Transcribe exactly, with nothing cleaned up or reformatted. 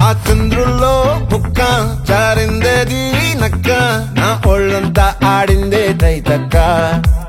చంద్రుల్లో బుక్క జారిందేది నక్క నా ఒళ్ళంతా ఆడిందే తైతక్క